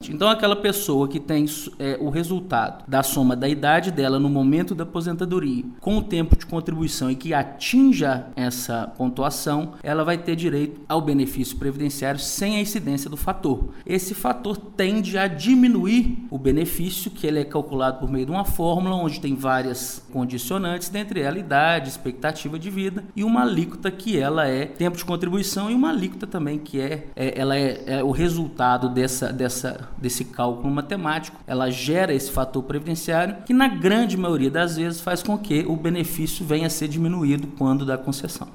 importante. Então, aquela pessoa que tem o resultado da soma da idade dela no momento da aposentadoria com o tempo de contribuição e que atinja essa pontuação, ela vai ter direito ao benefício previdenciário sem a incidência do fator. Esse fator tende a diminuir o benefício, que ele é calculado por meio de uma fórmula onde tem várias condicionantes, dentre elas idade, expectativa de vida e uma alíquota que ela é tempo de contribuição e uma alíquota também que ela é o resultado desse cálculo matemático. Ela gera esse fator previdenciário que na grande maioria das vezes faz com que o benefício venha a ser diminuído quando dá concessão.